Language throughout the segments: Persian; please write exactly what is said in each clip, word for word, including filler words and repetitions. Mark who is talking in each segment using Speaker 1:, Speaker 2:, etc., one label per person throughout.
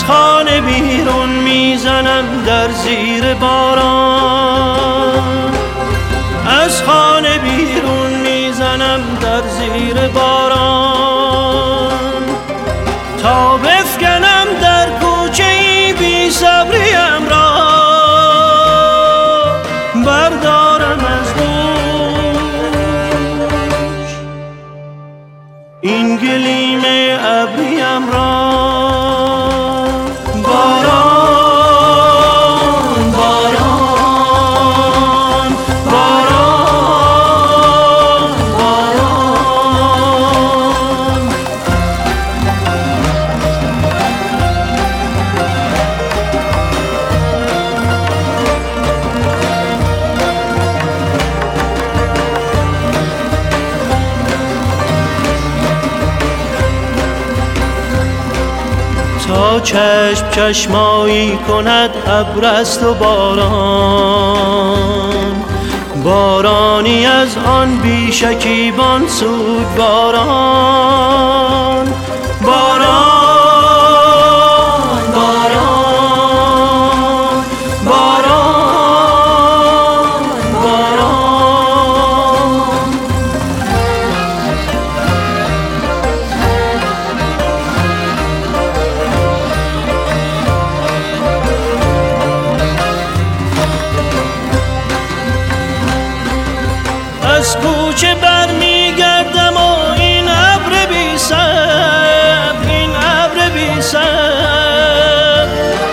Speaker 1: خانه بیرون میزنم در زیر باران، از خانه بیرون میزنم در زیر باران، تا بفکنم در کوچه ای بی صبریم را، بردارم از دوش این گلیم ابریم را. تا چشم چشمایی کند ابر است و باران، بارانی از آن بی شکیبان سوگواران، باران باران باران باران. از کوچه بر میگردم و این ابر بی صبر، این ابر بی صبر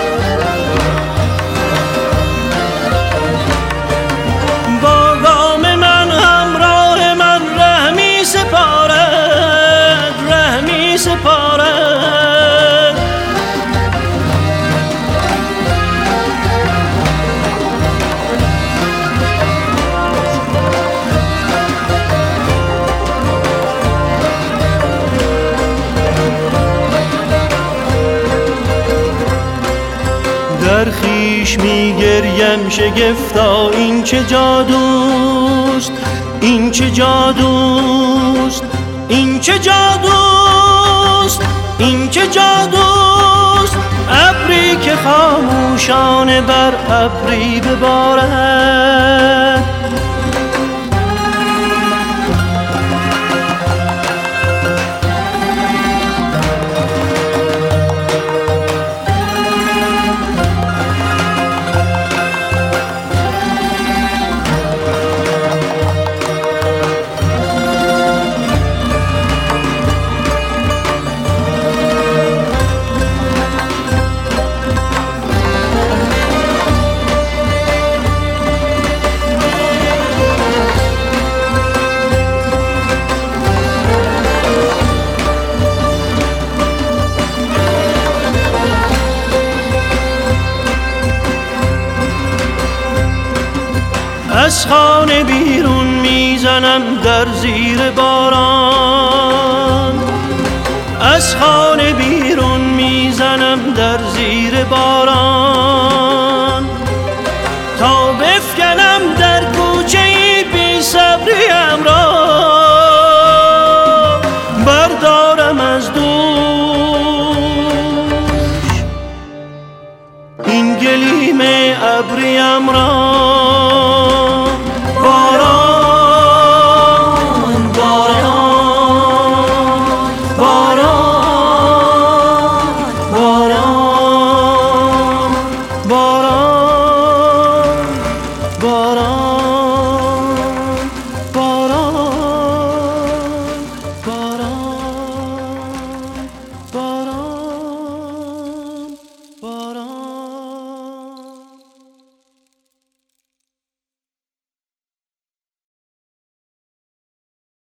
Speaker 1: با گام من همراه من ره می سپارد، ره می سپارد. در خویش میگریم شگفتا این چه جادوست، این چه جادوست، این چه جادوست، این چه جادوست. ابری که خاموشانه بر ابری ببارد، از خانه بیرون میزنم در زیر باران، از خانه بیرون میزنم در زیر باران.